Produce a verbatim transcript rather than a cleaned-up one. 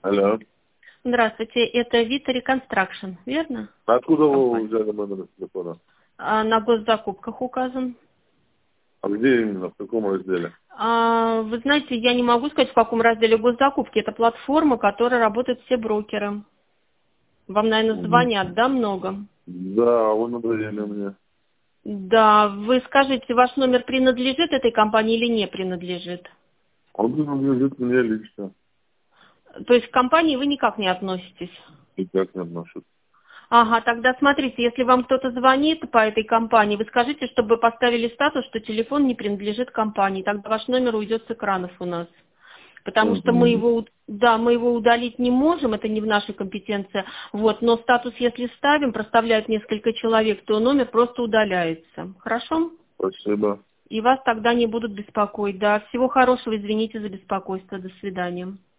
Алло. Здравствуйте, это Vita Reconstruction, верно? Откуда вы Компания. взяли мой номер телефона? А, на госзакупках указан. А где именно, в каком разделе? А, вы знаете, я не могу сказать, в каком разделе госзакупки. Это платформа, которой работают все брокеры. Вам, наверное, Мгм. звонят, да, много? Да, вы надоели мне. Да, вы скажите, ваш номер принадлежит этой компании или не принадлежит? Он принадлежит мне лично. То есть к компании вы никак не относитесь? Никак не отношусь. Ага, тогда смотрите, если вам кто-то звонит по этой компании, вы скажите, чтобы поставили статус, что телефон не принадлежит компании. Тогда ваш номер уйдет с экранов у нас. Потому что мы Мгм. его, уд- да, мы его удалить не можем, это не в нашей компетенции. Вот, но статус, если ставим, проставляют несколько человек, то номер просто удаляется. Хорошо? Спасибо. И вас тогда не будут беспокоить. Да, всего хорошего, извините за беспокойство. До свидания.